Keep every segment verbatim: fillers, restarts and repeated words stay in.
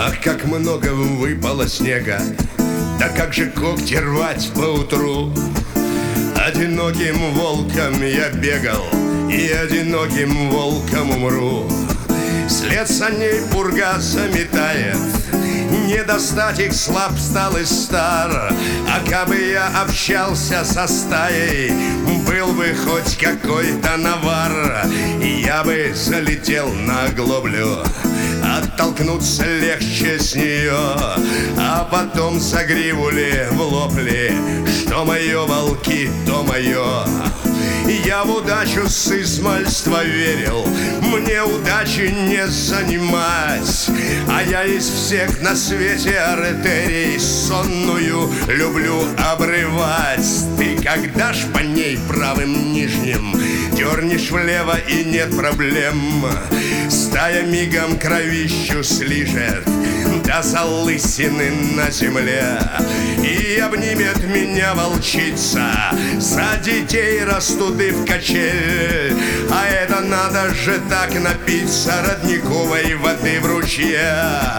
Ах, как много выпало снега, да как же когти рвать поутру. Одиноким волком я бегал, и одиноким волком умру. След саней пурга заметает, не достать их, слаб стал и стар. А кабы я общался со стаей, был бы хоть какой-то навар, я бы залетел на оглоблю, оттолкнуться легче с нее, а потом за гриву ли в лоб ли, что мое, волки, то мое. Я в удачу с измальства верил, мне удачи не занимать, а я из всех на свете артерий сонную люблю обрывать. Ты когда ж по ней правым нижним дернешь влево, и нет проблем, стая мигом кровищу слижет до залысины на земле, и обнимет меня волчица, за детей растуды в качель. А это надо же так напиться родниковой воды в ручье,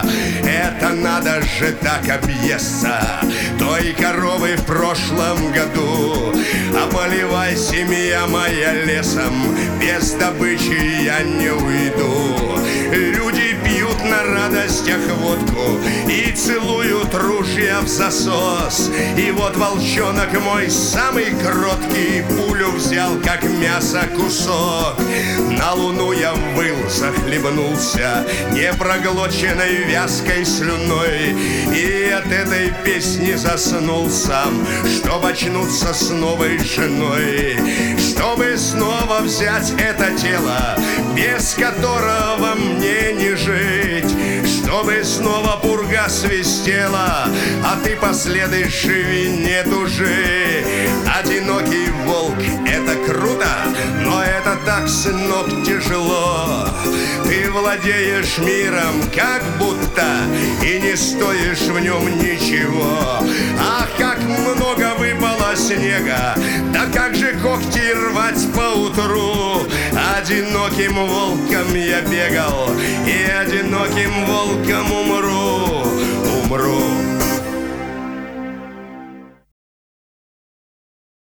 это надо же так объесться той коровы в прошлом году. А поливай, семья моя, лесом, без добычи я не уйду. Люди пьют на радостях водку и целуют ружья в засос. И вот волчонок мой самый кроткий пулю взял, как мясо кусок. На луну я выл, захлебнулся непроглоченной вязкой слюной, и от этой песни заснул сам, чтоб очнуться с новой женой, чтобы снова взять это тело, без которого мне не жить, чтобы снова пурга свистела, а ты последуй, живи, не тужи. Одинокий волк — это круто, но это так, сынок, тяжело. Ты владеешь миром как будто и не стоишь в нем ничего. Ах, как много выпало снега, да как же когти рвать поутру. Одиноким волком я бегал, и одиноким волком умру, умру.